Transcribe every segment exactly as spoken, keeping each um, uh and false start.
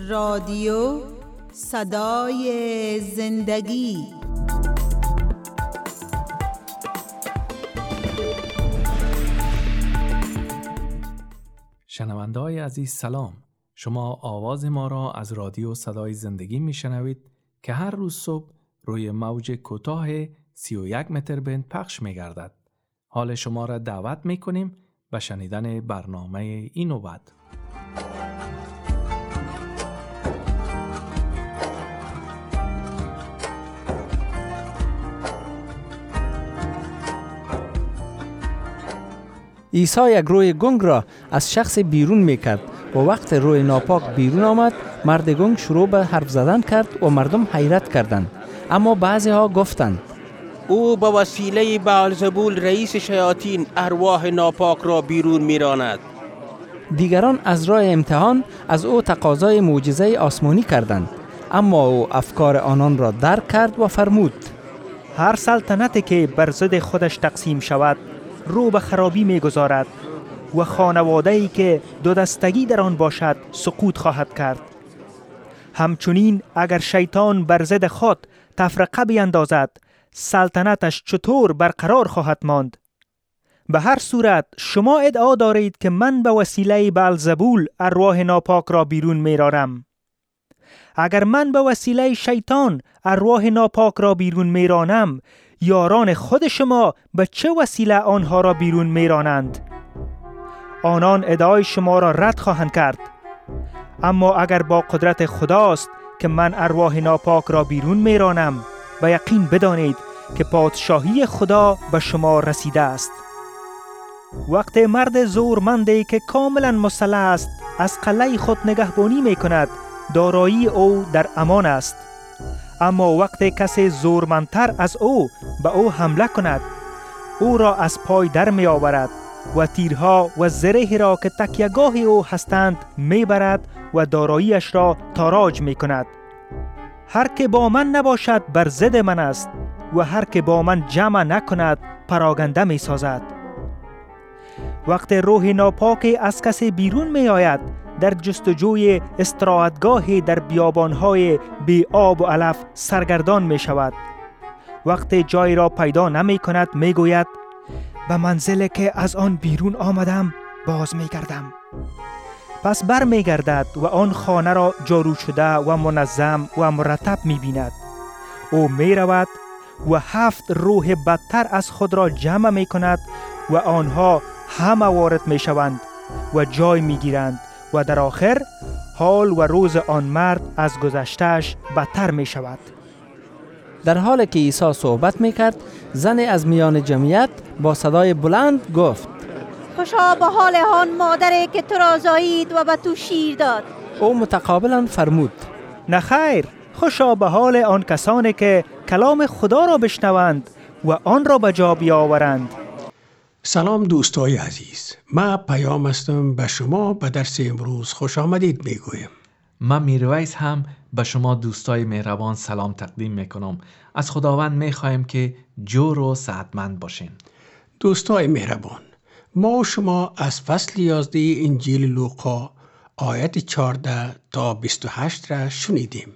رادیو صدای زندگی. شنونده های عزیز سلام. شما آواز ما را از رادیو صدای زندگی می شنوید که هر روز صبح روی موج کوتاه سی و یک متر بند پخش می گردد. حال شما را دعوت می کنیم به شنیدن برنامه این نوبت. عیسی یک روی گنگ را از شخص بیرون میکرد و وقت روی ناپاک بیرون آمد، مرد گنگ شروع به حرف زدن کرد و مردم حیرت کردند. اما بعضی ها گفتند او با وسیله بألزبول رئیس شیاطین ارواح ناپاک را بیرون میراند. دیگران از راه امتحان از او تقاضای معجزه آسمانی کردند، اما او افکار آنان را درک کرد و فرمود: هر سلطنتی که بر ضد خودش تقسیم شود رو به خرابی می‌گذارد و خانواده‌ای که دو دستگی در آن باشد سقوط خواهد کرد. همچنین اگر شیطان بر ضد خود تفرقه بیندازد، سلطنتش چطور برقرار خواهد ماند؟ به هر صورت شما ادعا دارید که من به وسیله بألزبول ارواح ناپاک را بیرون میرانم. اگر من به وسیله شیطان ارواح ناپاک را بیرون میرانم، یاران خود شما به چه وسیله آنها را بیرون میرانند؟ آنان ادعای شما را رد خواهند کرد. اما اگر با قدرت خداست که من ارواح ناپاک را بیرون میرانم، به یقین بدانید که پادشاهی خدا به شما رسیده است. وقت مرد زورمندی که کاملا مسلح است از قلعه خود نگهبانی می کند، دارایی او در امان است. اما وقت کسی زورمندتر از او به او حمله کند، او را از پای در می آورد و تیرها و زره را که تکیه‌گاه او هستند می برد و داراییش را تاراج می کند. هر که با من نباشد بر ضد من است و هر که با من جمع نکند پراگنده می سازد. وقت روح ناپاک از کسی بیرون می آید، در جستجوی استراحتگاهی در بیابانهای بی آب و علف سرگردان می شود. وقت جای را پیدا نمی کند می گوید: به منزلی که از آن بیرون آمدم باز می گردم. پس بر می گردد و آن خانه را جارو شده و منظم و مرتب می بیند. او می رود و هفت روح بدتر از خود را جمع می کند و آنها همه وارد می شوند و جای می گیرند و در آخر حال و روز آن مرد از گذشتهش بدتر می شود. در حالی که عیسی صحبت می کرد، زنی از میان جمعیت با صدای بلند گفت: خوشا به حال آن مادری که تو را زایید و به تو شیر داد. او متقابلا فرمود: نه خیر، خوشا به حال آن کسانی که کلام خدا را بشنوند و آن را به جا بیاورند. سلام دوستای عزیز، من پیام هستم به شما به درس امروز خوش آمدید میگویم. من میرویس هم به شما دوستای مهربان سلام تقدیم میکنم. از خداوند میخوایم که جور و صحتمند باشین. دوستای مهربان، ما شما از فصل یازده انجیل لوقا آیت چهارده تا بیست و هشت را شنیدیم.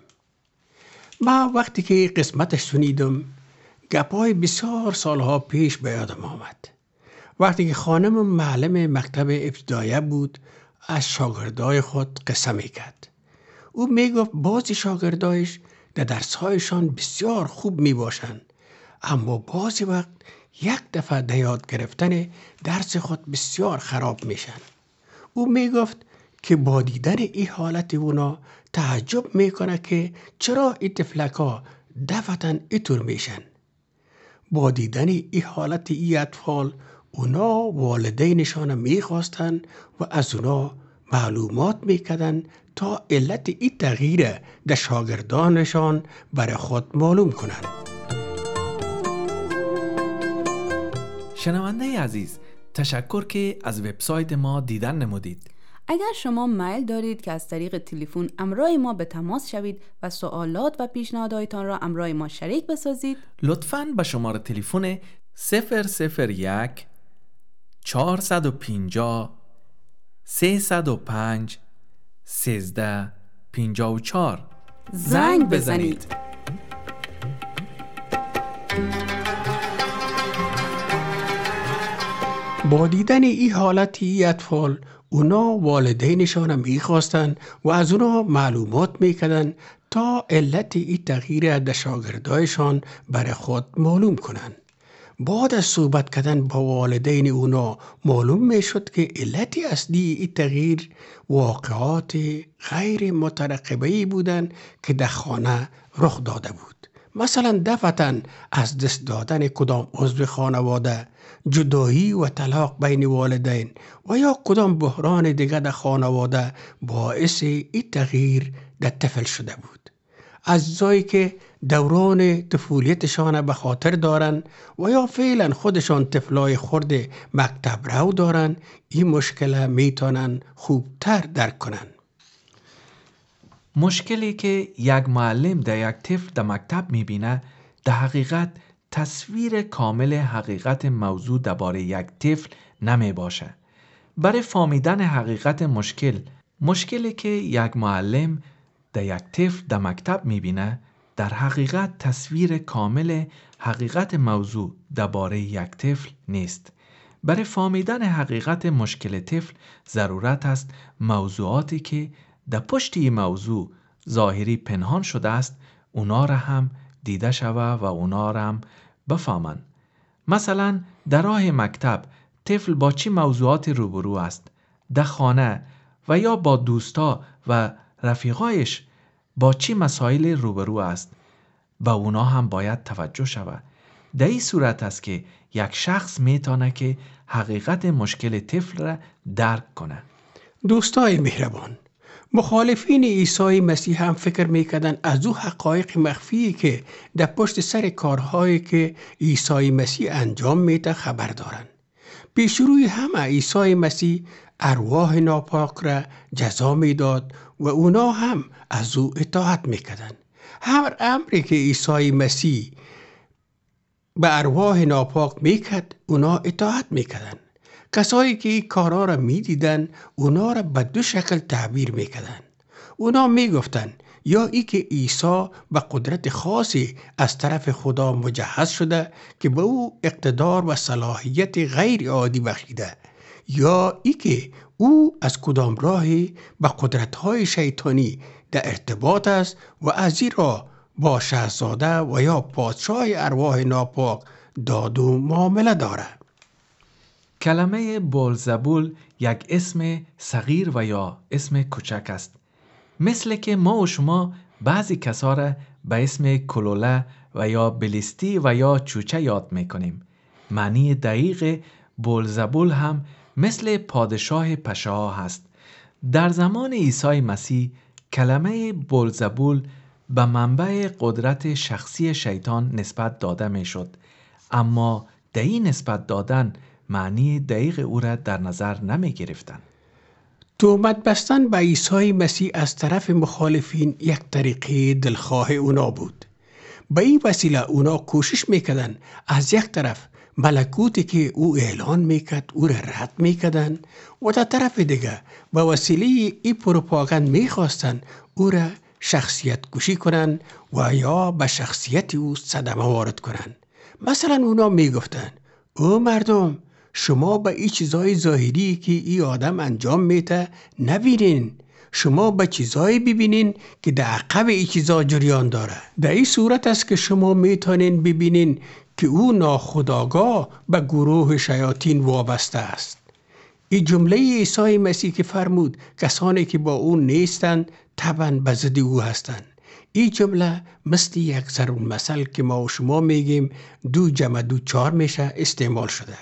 من وقتی که قسمتش شنیدم گپای بسیار سالها پیش به یادم آمد. وقتی که خانم معلم مکتب ابتدایه بود، از شاگردای خود قصه میکرد. او میگفت بعضی شاگردایش در درسهایشان بسیار خوب میباشند، اما بعضی وقت یک دفعه در یاد گرفتن درس خود بسیار خراب میشن. او میگفت که با دیدن این حالت اونا تعجب میکنه که چرا این طفلکا دفعتاً اینطور میشن. با دیدن این حالت این اطفال اونا والدینشان میخواستن و از اونا معلومات میکردن تا علت این تغییر در شاگردانشان برای خود معلوم کنن. شنونده عزیز، تشکر که از وبسایت ما دیدن نمودید. اگر شما میل دارید که از طریق تلفن همراه ما به تماس شوید و سوالات و پیشنهاداتتان را همراه ما شریک بسازید، لطفاً به شماره تلفن صفر صفر یک چهارصد و پنجاه سیصد و پنج سیزده پنجاه و چهار. زنگ بزنید. با دیدن این حالتی ای اطفال، اونا والدینشان میخواستن و از اونا معلومات میکردن تا علت این تغییر در شاگردایشان برای خود معلوم کنن. بعد از صحبت کردن با والدین اونا معلوم میشد که علت اصلی این تغییر واقعات غیر مترقبه‌ای بودن که در خانه رخ داده بود. مثلا دفعتاً از دست دادن کدام عضو خانواده، جدایی و طلاق بین والدین و یا کدام بحران دیگر در خانواده باعث این تغییر در طفل شده بود. اجزایی که دوران طفولیتشان به خاطر دارن و یا فعلا خودشان طفلای خرد مکتب رو دارن، این مشکل میتونن خوبتر درک کنن. مشکلی که یک معلم در یک طفل در مکتب میبینه در حقیقت تصویر کامل حقیقت موضوع درباره یک طفل نمی باشه. برای فهمیدن حقیقت مشکل، مشکلی که یک معلم در یک طفل در مکتب میبینه در حقیقت تصویر کامل حقیقت موضوع درباره یک طفل نیست. برای فهمیدن حقیقت مشکل طفل ضرورت است موضوعاتی که در پشت این موضوع ظاهری پنهان شده است اونا را هم دیده شود و اونا را هم بفهمن. مثلا در راه مکتب طفل با چی موضوعات روبرو است؟ در خانه و یا با دوستا و رفیقایش با چی مسائل روبرو است؟ با اونا هم باید توجه شود. در این صورت است که یک شخص میتونه که حقیقت مشکل طفل را درک کنه. دوستای مهربان، مخالفین عیسی مسیح هم فکر میکردن از او حقایق مخفی که در پشت سر کارهایی که عیسی مسیح انجام میده خبر دارن. پیش روی همه عیسی مسیح ارواح ناپاک را جزا میداد و اونا هم از او اطاعت میکردن. هر امری که عیسی مسیح به ارواح ناپاک میکرد اونا اطاعت میکردن. کسایی که این کارا را میدیدن اونا را به دو شکل تعبیر میکردن. اونا میگفتن یا ای که عیسی به قدرت خاصی از طرف خدا مجهز شده که به او اقتدار و صلاحیت غیر عادی بخشیده، یا ای که او از کدام راهی به قدرت‌های شیطانی در ارتباط است و از این راه با شهزاده و یا پادشاه ارواح ناپاک داد و معامله داره. کلمه بولزبول یک اسم صغیر و یا اسم کوچک است. مثل که ما و شما بعضی کسا را به اسم کلوله و یا بلیستی و یا چوچه یاد میکنیم. معنی دقیق بولزبول هم مثل پادشاه پشاها هست. در زمان عیسی مسیح کلمه بولزبول به منبع قدرت شخصی شیطان نسبت داده میشد، اما در این نسبت دادن معنی دقیق او را در نظر نمی گرفتن. تهمت بستن به عیسی مسیح از طرف مخالفین یک طریقه دلخواه اونا بود. به این وسیله اونا کوشش میکردن از یک طرف ملکوتی که او اعلان میکرد او را رد میکردن و در طرف دیگه به وسیله این پروپاگاند میخواستن او را شخصیت کشی کنن و یا به شخصیت او صدمه وارد کنن. مثلا اونا میگفتن او مردم، شما به این چیزای ظاهری که این آدم انجام میده نبینین، شما به چیزایی ببینین که در عقب این چیزا جریان داره. در این صورت است که شما میتونین ببینین که او ناخودآگاه به گروه شیاطین وابسته است. این جمله عیسی مسیح که فرمود کسانی که با او نیستند طبعا به ضد او هستند. این جمله مثل یک ضرب المثل که ما و شما میگیم دو جمع دو چهار میشه استعمال شده.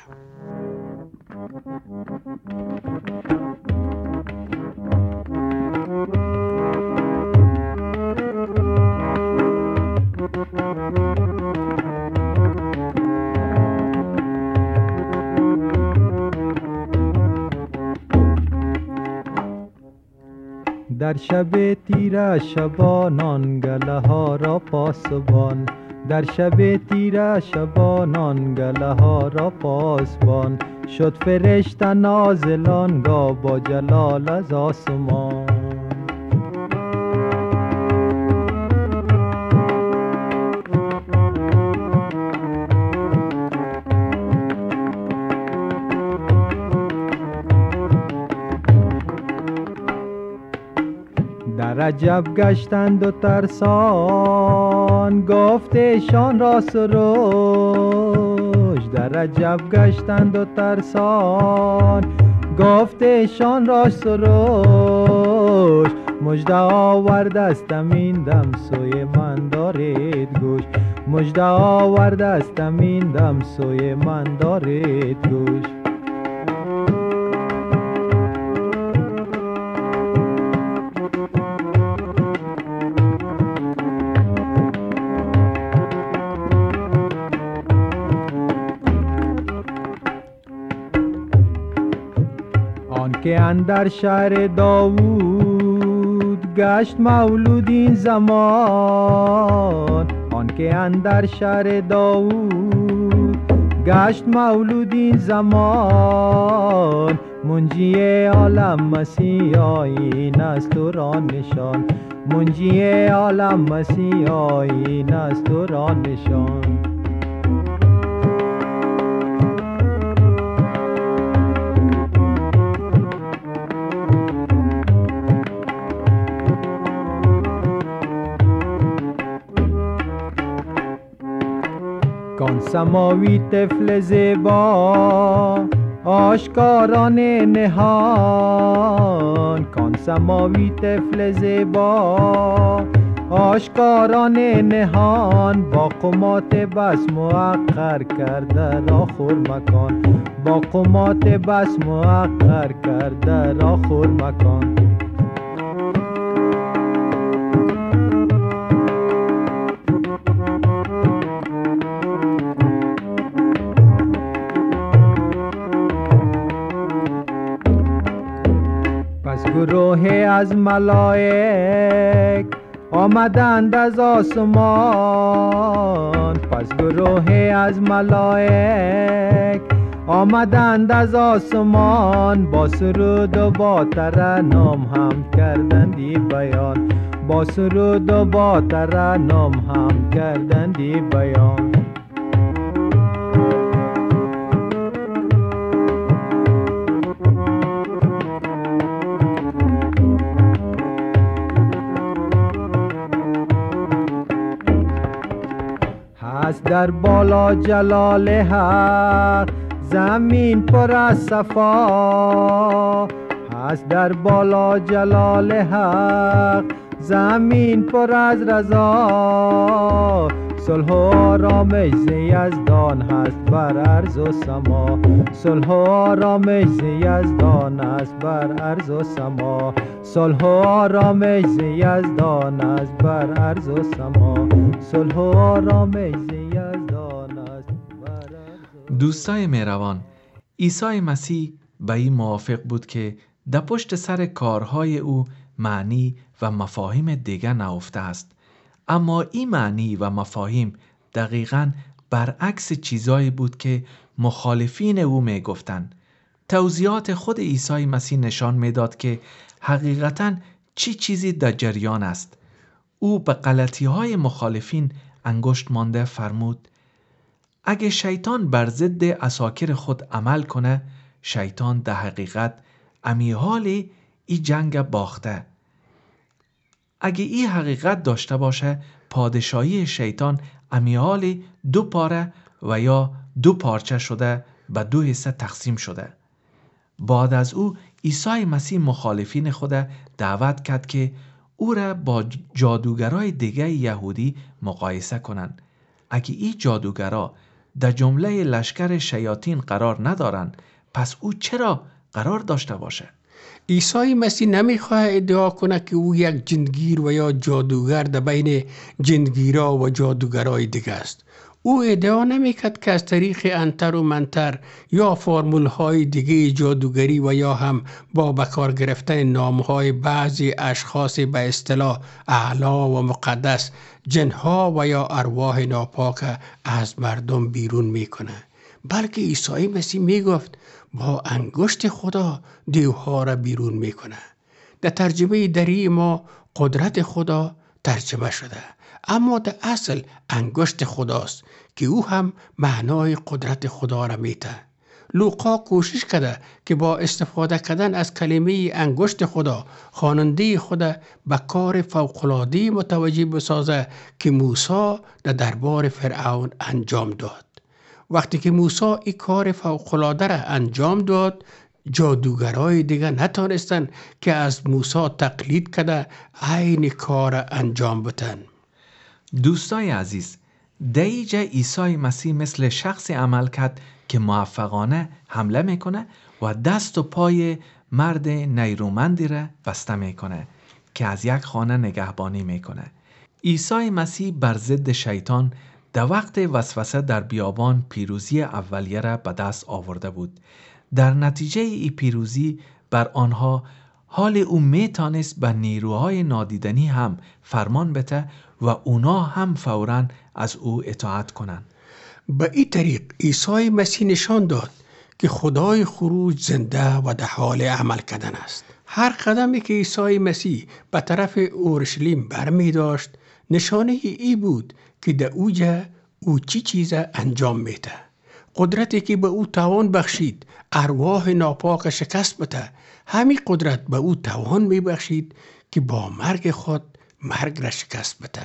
در شب تیره شبانان گله ها را پاسبان، در شب تیره شبانان گله ها را پاسبان، شد فرشته نازلان گاه با جلال از آسمان. عجب گشتند و ترسان، گفتشان را سروش. در عجب گشتند و ترسان، گفتشان را سروش. مژده آورده استم این دم سوی من دارید گوش. مژده آورده استم این دم سوی من دارید گوش. که اندر شهر داوود گشت مولود این زمان. آن که اندر شهر داوود گشت مولود این زمان. منجی عالم مسیح آیین است و را نشان. منجی عالم مسیح آیین است و را نشان. کان سماوی طفل زیبا آشکاران نهان. کان سماوی طفل زیبا آشکاران نهان. با قامات بس موقر کرده را خور مکان. با قامات بس موقر کرده را خور مکان. گروه از ملائک آمدند از آسمان. پس گروه از ملائک آمدند از آسمان. با سرود و با ترنم هم کردندی بیان. با سرود و با ترنم هم کردندی بیان. هست در بالا جلال حق زمین پر از صفا. هست در بالا جلال حق زمین پر از رضا. صلح و آرامش ز یزدان هست بر ارض و سما. صلح و آرامش ز یزدان است بر ارض و سما. صلح و آرامش ز یزدان است بر ارض و سما. صلح و آرامش ز یزدان است بر ارض و... دوستای مهربان، عیسی مسیح به این موافق بود که در پشت سر کارهای او معنی و مفاهیم دیگر نهفته است. اما این معنی و مفاهیم دقیقاً برعکس چیزایی بود که مخالفین او می گفتند. توضیحات خود عیسی مسیح نشان می داد که حقیقتاً چی چیزی در جریان است. او به غلطی های مخالفین انگشت مانده فرمود: اگه شیطان بر ضد اساکر خود عمل کنه، شیطان در حقیقت امیحال ای جنگ باخته. اگه این حقیقت داشته باشه، پادشاهی شیطان امیال دو پاره و یا دو پارچه شده، به دو حصه تقسیم شده. بعد از او عیسی مسیح مخالفین خود دعوت کرد که او را با جادوگرای دیگه یهودی مقایسه کنند. اگه این جادوگرا در جمله لشکر شیاطین قرار ندارن، پس او چرا قرار داشته باشه؟ عیسی مسیح نمیخواه ادعا کنه که او یک جنگیر و یا جادوگر در بین جنگیرا و جادوگرای دیگه است. او ادعا نمیکرد که از طریق انتر و منتر یا فرمول های دیگه جادوگری و یا هم با بکار گرفتن نام های بعضی اشخاص به اصطلاح اعلا و مقدس جنها و یا ارواح ناپاک از مردم بیرون میکنه، بلکه عیسی مسیح میگفت با انگشت خدا دیوها را بیرون میکنه. در ترجمه دری ما قدرت خدا ترجمه شده، اما در اصل انگشت خداست که او هم معنای قدرت خدا را میده. لوقا کوشش کرده که با استفاده کردن از کلمه انگشت خدا خواننده خدا به کار فوق‌العاده متوجه بسازه که موسی در دربار فرعون انجام داد. وقتی که موسی این کار فوق‌العاده را انجام داد، جادوگرای دیگه نتانستن که از موسی تقلید کرده عین کار انجام بدن. دوستای عزیز، در اینجا عیسی مسیح مثل شخصی عمل کرد که موفقانه حمله میکنه و دست و پای مرد نیرومندی را بسته میکنه که از یک خانه نگهبانی میکنه. عیسی مسیح بر ضد شیطان در وقت وسوسه در بیابان پیروزی اولیه را به دست آورده بود. در نتیجه ای پیروزی بر آنها حال او میتانست به نیروهای نادیدنی هم فرمان بده و اونا هم فوراً از او اطاعت کنند. به این طریق عیسی مسیح نشان داد که خدای خروج زنده و در حال عمل کردن است. هر قدمی که عیسی مسیح به طرف اورشلیم برمی داشت نشانه ای بود که در اوجه او چی چیز انجام میده. قدرتی که به او توان بخشید ارواح ناپاک شکست بده، همین قدرت به او توان می بخشید که با مرگ خود مرگ را شکست بده.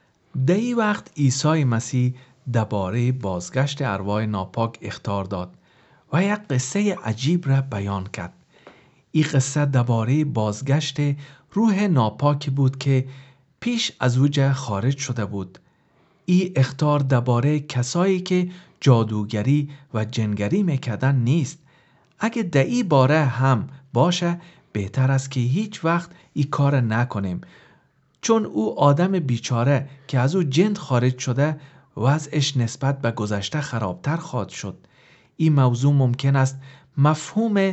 در این وقت عیسی مسیح درباره بازگشت ارواح ناپاک اخطار داد و یک قصه عجیب را بیان کرد. این قصه درباره بازگشت روح ناپاکی بود که پیش از اوجه خارج شده بود. این اخطار درباره کسایی که جادوگری و جنگری میکردن نیست. اگه در این باره هم باشه بهتر است که هیچ وقت این کار نکنیم، چون او آدم بیچاره که از او جن خارج شده وضعش نسبت به گذشته خرابتر خواهد شد. این موضوع ممکن است مفهوم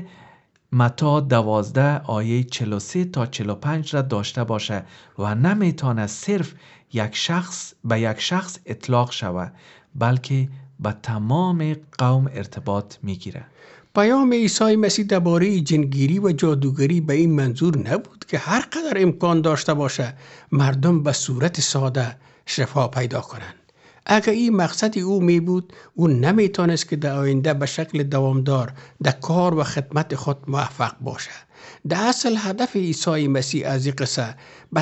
متی دوازده آیه چهل و سه تا چهل و پنج را داشته باشه و نمیتونه صرف یک شخص به یک شخص اطلاق شود، بلکه به تمام قوم ارتباط میگیره. پیام عیسی مسیح درباره جنگیری و جادوگری به این منظور نبود که هر قدر امکان داشته باشه مردم به صورت ساده شفا پیدا کنند. اگر این مقصد او می بود، او نمیتونست که در آینده به شکل دوامدار در کار و خدمت خود موفق باشه. در اصل هدف عیسی مسیح از این قصه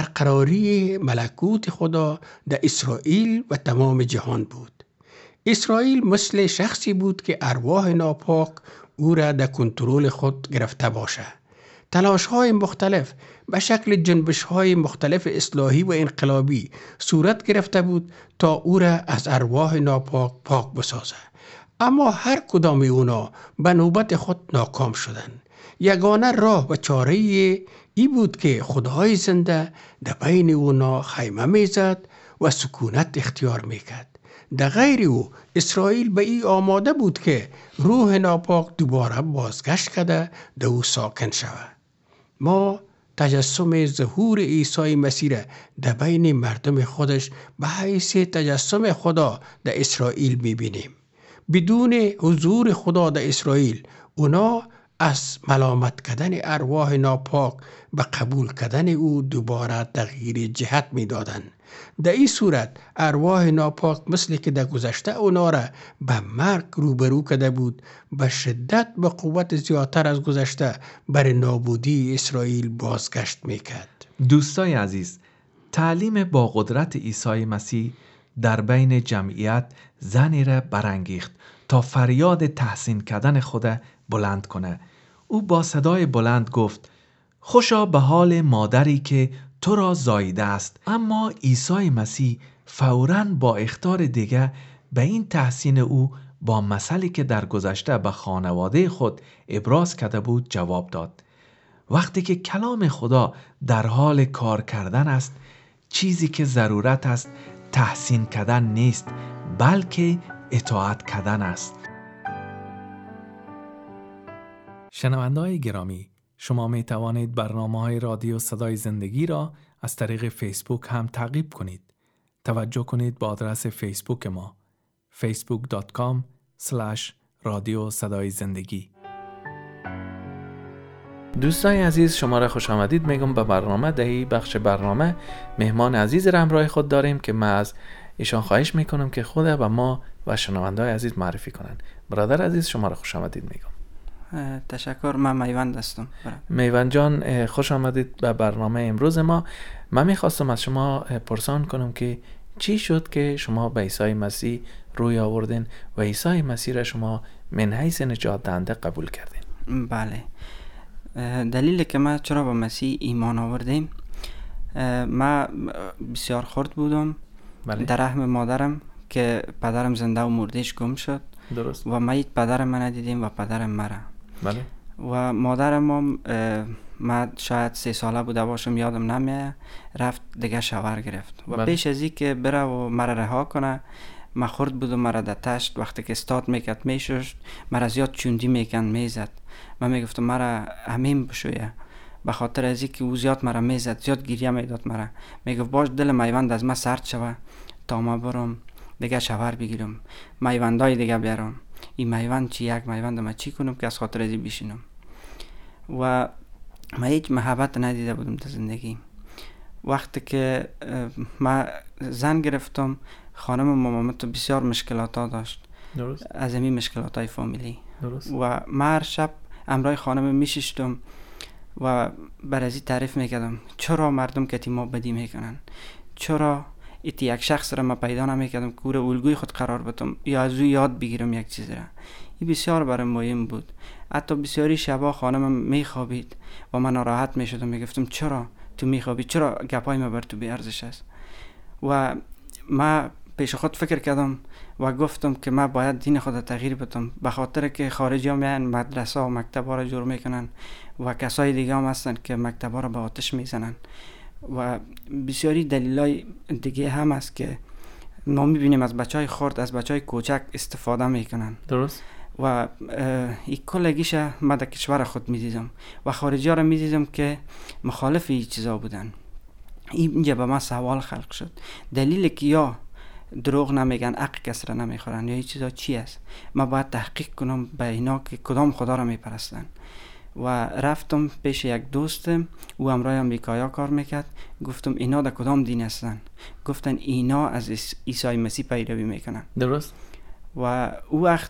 برقراری ملکوت خدا در اسرائیل و تمام جهان بود. اسرائیل مثل شخصی بود که ارواح ناپاک او را در کنترل خود گرفته باشه. تلاش‌های مختلف به شکل جنبش‌های مختلف اصلاحی و انقلابی صورت گرفته بود تا او را از ارواح ناپاک پاک بسازه، اما هر کدام اونا به نوبت خود ناکام شدند. یگانه راه و چاره ای بود که خدای زنده در بین اونا خیمه میزد و سکونت اختیار میکرد. در غیر او اسرائیل به این آماده بود که روح ناپاک دوباره بازگشت کرده در او ساکن شود. ما تجسم ظهور عیسی مسیح در بین مردم خودش به حیث تجسم خدا در اسرائیل میبینیم. بدون حضور خدا در اسرائیل اونا از ملامت کردن ارواح ناپاک به قبول کردن او دوباره تغییر جهت میدادند. در این صورت ارواح ناپاک مثل که در گذشته اونا را به مرگ روبرو کرده بود، به شدت به قوت زیادتر از گذشته بر نابودی اسرائیل بازگشت میکرد. دوستای عزیز، تعلیم با قدرت عیسی مسیح در بین جمعیت زنی را برانگیخت تا فریاد تحسین کردن خود بلند کنه. او با صدای بلند گفت: خوشا به حال مادری که تو را زاییده است. اما عیسی مسیح فوراً با اخطار دیگه به این تحسین او با مثلی که در گذشته به خانواده خود ابراز کرده بود جواب داد. وقتی که کلام خدا در حال کار کردن است، چیزی که ضرورت است تحسین کردن نیست، بلکه اطاعت کردن است. شنونده‌های گرامی، شما می توانید برنامه‌های رادیو صدای زندگی را از طریق فیسبوک هم تعقیب کنید. توجه کنید به آدرس فیسبوک ما فیسبوک دات کام اسلش رادیو صدای زندگی. دوستان عزیز، شما را خوش آمدید میگم به برنامه. دهی بخش برنامه مهمان عزیز را همراه خود داریم که ما از ایشان خواهش میکنم که خود و ما و شنونده‌های عزیز معرفی کنند. برادر عزیز شما را خوش آمدید میگم. تشکر. من میوند هستم. میوند جان خوش آمدید به برنامه امروز ما. من میخواستم از شما پرسان کنم که چی شد که شما به عیسی مسیح روی آوردین و عیسی مسیح را شما من حیث نجات دهنده قبول کردین؟ بله. دلیل که ما چرا به مسیح ایمان آوردیم، ما بسیار خرد بودم. بله. در رحم مادرم که پدرم زنده و مردهش گم شد. درست. و ما هیچ پدرم ما ندیدیم و پدرم مرا. بله. و مادرم هم ما شاید سه ساله بوده باشم، یادم نمیاد، رفت دیگه شوهر گرفت و بله. پیش از این که بره و مرا رها کنه، ما خرد بودم، مرا در تشت وقتی که استاد میکرد میشوشت، مرا زیاد چوندی میکند میزد. من میگفتم مرا همین بشویه، به خاطر از این که او زیاد مرا میزد، زیاد گریه میداد مرا. میگفت باش دل میوند از ما سرد شوه تا ما برم دیگه شوهر بگیرم، میوندای دیگه بیارم. این میوند چی یک میوند ما چی کنم که از خاطر از این بشینم. و ما هیچ محبت ندیده بودم در زندگی. وقتی که ما زن گرفتم، خانم مامامت تو بسیار مشکلات ها داشت. درست. از این مشکلات های فامیلی. درست. و ما هر شب امرای خانم میشیشتم و بر از این تعریف میکردم چرا مردم که ما بدی میکنن، چرا ایتی یک شخص را ما پیدا نمیکردم که او را الگوی خود قرار بدم یا از او یاد بگیرم یک چیز را. این بسیار برام مهم بود. حتی بسیاری شبا خانمم میخوابید و من ناراحت میشدم، میگفتم چرا تو میخوابی، چرا گپای ما بر تو بی ارزش است. و ما پیش خود فکر کردم و گفتم که ما باید دین خود تغییر بدم، به خاطر که خارجی ها میان مدرسه و مکتب ها را جور میکنن و کسای دیگه هم هستن که مکتب ها را به آتش میزنن و بسیاری دلیلای دیگه هم است که ما میبینیم از بچه های خرد، از بچه های کوچک استفاده میکنن. درست. و این کلگیش ما در کشور خود میدیدم و خارجی ها را میدیدم که مخالف این چیزا بودن. اینجا به ما سوال خلق شد، دلیل که یا دروغ نمیگن، حق کس را نمیخورن، یا این چیزا چی است؟ ما باید تحقیق کنم به اینا که کدام خدا را میپرستن. و رفتم پیش یک دوستم، او امرای امریکایا کار میکرد. گفتم اینا در کدام دین هستن؟ گفتن اینا از عیسی مسیح پیروی میکنن. درست. و او وقت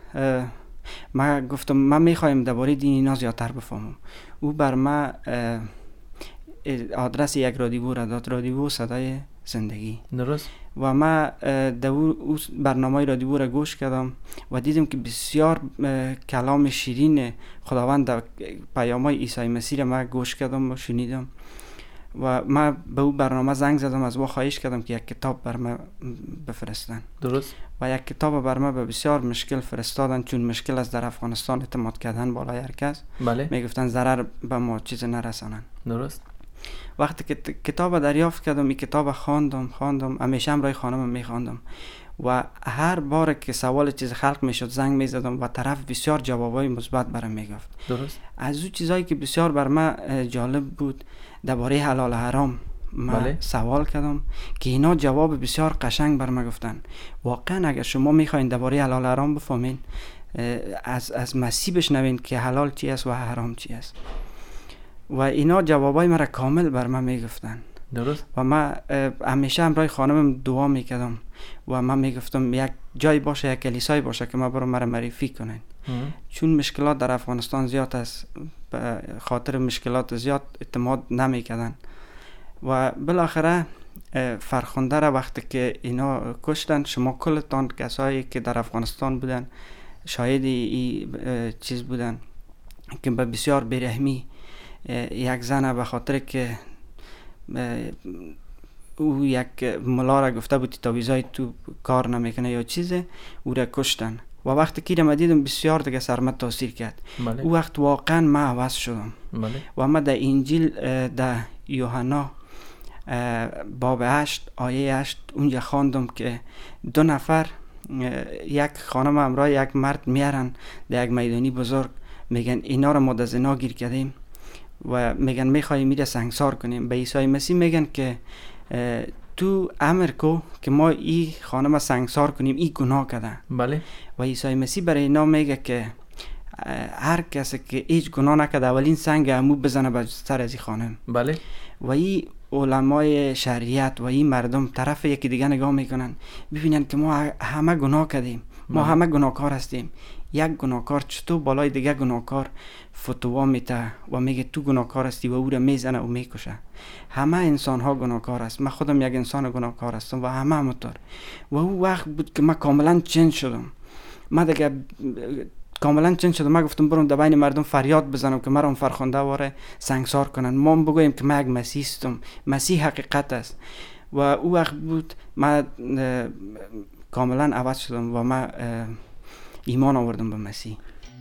ما گفتم من میخوایم درباره دین اینا زیادتر بفهمم. او بر ما آدرس یک رادیو را داد، رادیو صدای زندگی. درست. و ما دو برنامه رادیو را گوش کردم و دیدم که بسیار کلام شیرین خداوند در پیام‌های عیسی مسیح را ما گوش کردم و شنیدم. و ما به او برنامه زنگ زدم، از او خواهش کردم که یک کتاب بر ما بفرستن. درست. و یک کتاب بر ما به بسیار مشکل فرستادن، چون مشکل است در افغانستان اعتماد کردن بالای هر کس. بله. میگفتن ضرر به ما چیز نرسانن. درست. وقتی که کتاب دریافت کردم، این کتاب خواندم خواندم همیشه امرای خانمم میخواندم و هر بار که سوال چیز خلق میشد زنگ میزدم و طرف بسیار جوابای مثبت برام میگفت. درست. از اون چیزایی که بسیار بر من جالب بود درباره حلال حرام من بله. سوال کردم که اینا جواب بسیار قشنگ بر من گفتن. واقعا اگر شما میخواین درباره حلال حرام بفهمین، از از مسیح بشنوین که حلال چی است و حرام چی است. و اینا جوابای مرا کامل بر من میگفتن. درست. و من همیشه امرای خانمم دعا میکردم و من میگفتم یک جای باشه، یک کلیسای باشه که ما برو مرا معرفی کنین. چون مشکلات در افغانستان زیاد است، به خاطر مشکلات زیاد اعتماد نمیکردن. و بالاخره فرخنده را وقتی که اینا کشتن، شما کلتان کسایی که در افغانستان بودن شاهد این چیز بودن که به بسیار بیرحمی یک زن به خاطر که او یک ملا را گفته بود تاویزای تو کار نمیکنه یا چیزه، او را کشتن. و وقتی که ما دیدم بسیار دیگه سرمت تاثیر کرد. بله. او وقت واقعا ما عوض شدم. بله. و ما در انجیل در یوحنا باب هشت آیه هشت اونجا خواندم که دو نفر، یک خانم همراه یک مرد میارن در یک میدانی بزرگ، میگن اینا را ما در زنا گیر کردیم و میگن میخوایم میره سنگسار کنیم. به عیسی مسیح میگن که تو امر کو که ما این خانم سنگسار کنیم، این گناه کرده. بله. و عیسی مسیح برای اینا میگه که هر کسی که هیچ گناه نکرده اولین سنگ همو بزنه به سر از این خانم. بله. و این علمای شریعت و این مردم طرف یکی دیگه نگاه میکنن، ببینن که ما همه گناه کردیم ما همه گناهکار هستیم. یک گناهکار چطور بالای دیگه گناهکار فتوا میته و میگه تو گناهکار هستی و او را میزنه و میکشه؟ همه انسان ها گناهکار است. من خودم یک انسان گناهکار هستم و همه همونطور. و او وقت بود که من کاملا چنج شدم. من دیگه کاملا چنج شدم. من گفتم برم در بین مردم فریاد بزنم که مرا فرخنده واره سنگسار کنن. ما بگویم که من یک مسیح هستم. مسیح حقیقت است. و او وقت بود من کاملا عوض شدم و من ایمان آوردم به مسیح.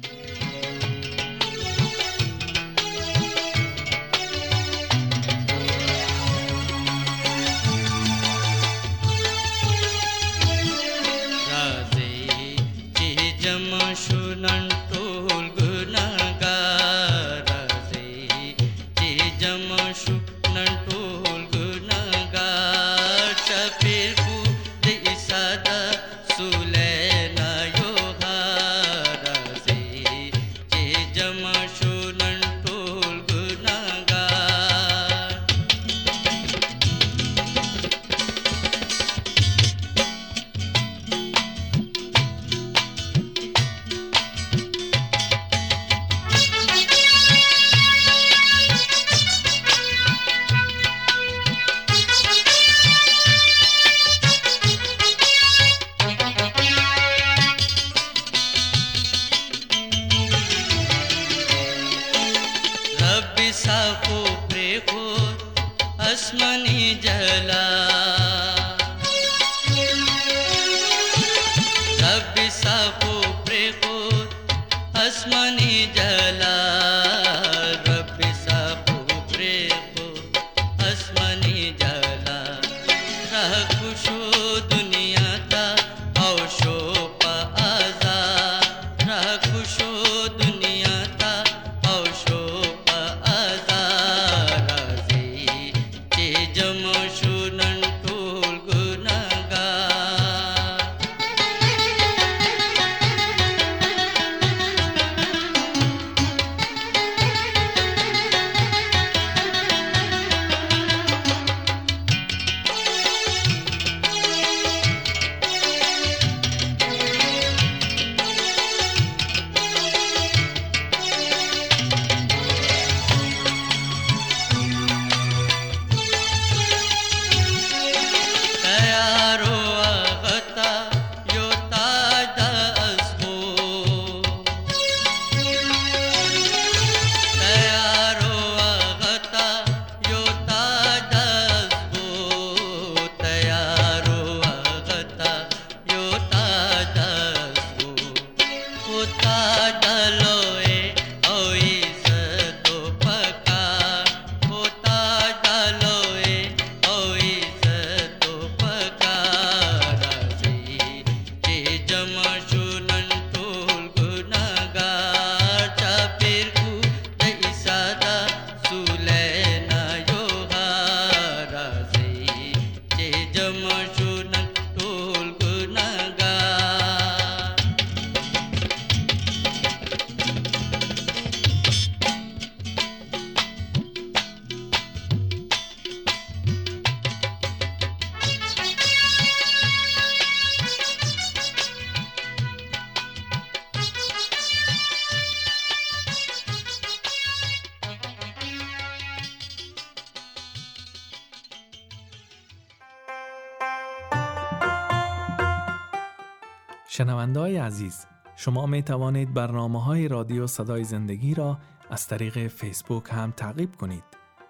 شنونده‌های عزیز، شما می توانید برنامه‌های رادیو صدای زندگی را از طریق فیسبوک هم تعقیب کنید.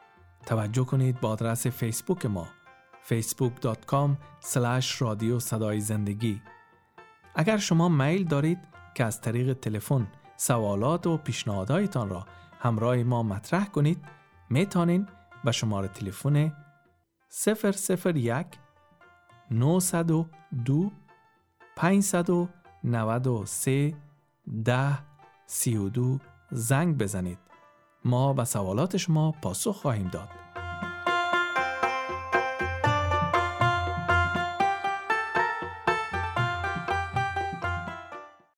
توجه کنید با آدرس فیسبوک ما فیسبوک دات کام اسلش رادیو صدای زندگی. اگر شما میل دارید که از طریق تلفن سوالات و پیشنهاداتتان را همراه ما مطرح کنید، می توانید به شماره تلفن صفر صفر یک نهصد و دو پانصد و نود و سه ده سی و دو زنگ بزنید. ما به سوالات شما پاسخ خواهیم داد.